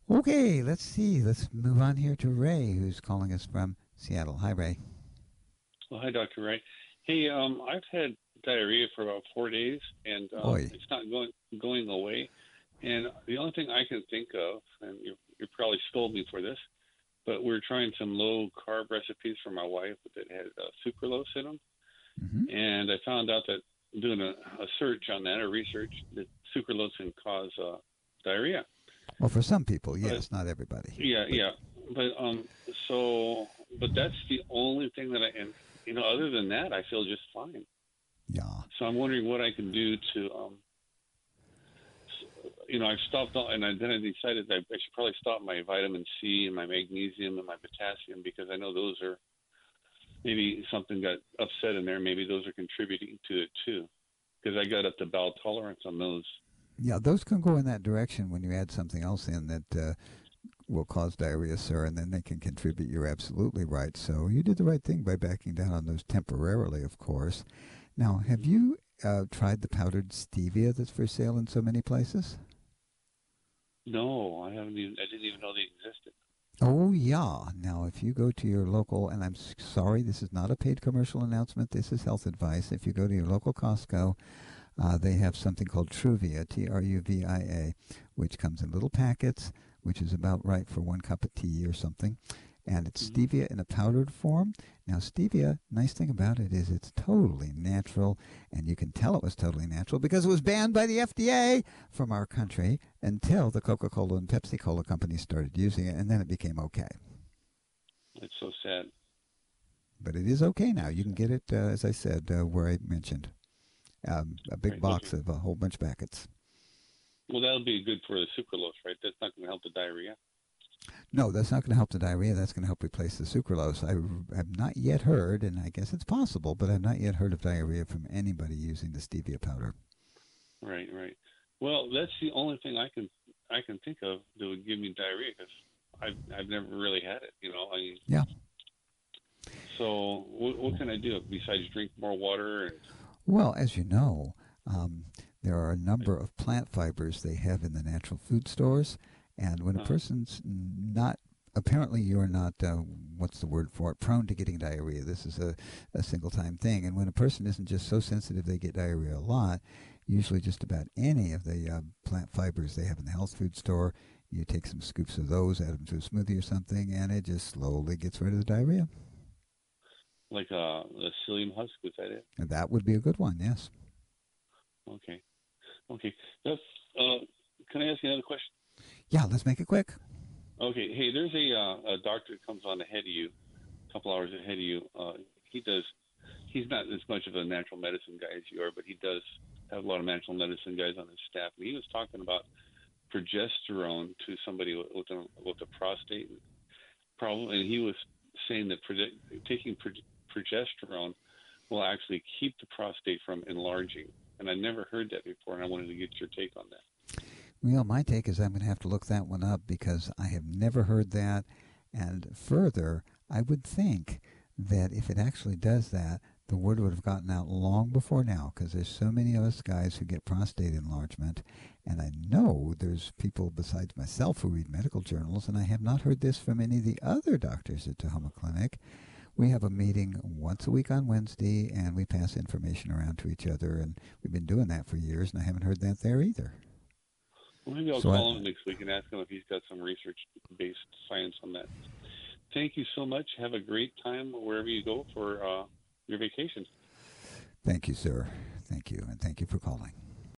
Okay, let's see. Let's move on here to Ray, who's calling us from Seattle. Hi, Ray. Well, hi, Dr. Wright. Hey, I've had diarrhea for about 4 days, and Oi. it's not going away. And the only thing I can think of, and you probably scold me for this, but we're trying some low carb recipes for my wife that had sucralose in them, Mm-hmm. and I found out that doing a search on that, or research, that sucralose can cause diarrhea. Well, for some people, But yes, not everybody. yeah, But yeah, but so, but that's the only thing that and other than that, I feel just fine. yeah. So I'm wondering what I can do to, I've stopped all, and then I decided that I should probably stop my vitamin C and my magnesium and my potassium because I know those are maybe something got upset in there. Maybe those are contributing to it too, because I got up to bowel tolerance on those. Yeah, those can go in that direction when you add something else in that will cause diarrhea, sir, and then they can contribute. You're absolutely right. So you did the right thing by backing down on those temporarily, of course. Now, have you tried the powdered stevia that's for sale in so many places? No, I haven't even. I didn't even know they existed. Oh, yeah. Now, if you go to your local, and I'm sorry, this is not a paid commercial announcement, this is health advice. If you go to your local Costco, they have something called Truvia, Truvia, which comes in little packets, which is about right for 1 cup of tea or something. And it's Hmm. stevia in a powdered form. Now, stevia, nice thing about it is it's totally natural, and you can tell it was totally natural because it was banned by the FDA from our country until the Coca Cola and Pepsi Cola companies started using it, and then it became okay. It's so sad. But it is okay now. So You can sad. get it, as I said, where I mentioned, a big Right. box Okay. of a whole bunch of packets. Well, that'll be good for the sucralose, right? That's not going to help the diarrhea. No, that's not going to help the diarrhea. That's going to help replace the sucralose. I have not yet heard, and I guess it's possible, but I've not yet heard of diarrhea from anybody using the stevia powder. Right. Right. Well, that's the only thing I can think of that would give me diarrhea because I've never really had it. Yeah. So what can I do besides drink more water and Well, as you know, um, there are a number of plant fibers they have in the natural food stores, and when a uh, person's not apparently you're not what's the word for it, prone to getting diarrhea. This is a single time thing, and when a person isn't just so sensitive they get diarrhea a lot, usually just about any of the plant fibers they have in the health food store, you take some scoops of those, add them to a smoothie or something, and it just slowly gets rid of the diarrhea. like the psyllium husk? Was that it? And that would be a good one, yes. Okay. Okay. That's. Uh, can I ask you another question? Yeah, let's make it quick. Okay. Hey, there's a doctor that comes on ahead of you, a couple hours ahead of you. He does. He's not as much of a natural medicine guy as you are, but he does have a lot of natural medicine guys on his staff. And he was talking about progesterone to somebody with a prostate problem, and he was saying that taking progesterone will actually keep the prostate from enlarging. And I never heard that before, and I wanted to get your take on that. Well, my take is I'm going to have to look that one up because I have never heard that. And further, I would think that if it actually does that, the word would have gotten out long before now because there's so many of us guys who get prostate enlargement. And I know there's people besides myself who read medical journals, and I have not heard this from any of the other doctors at Tahoma Clinic. We have a meeting once a week on Wednesday, and we pass information around to each other, and we've been doing that for years, and I haven't heard that there either. Well, maybe I'll So I, call him next week and ask him if he's got some research-based science on that. Thank you so much. Have a great time wherever you go for your vacation. Thank you, sir. Thank you, and thank you for calling.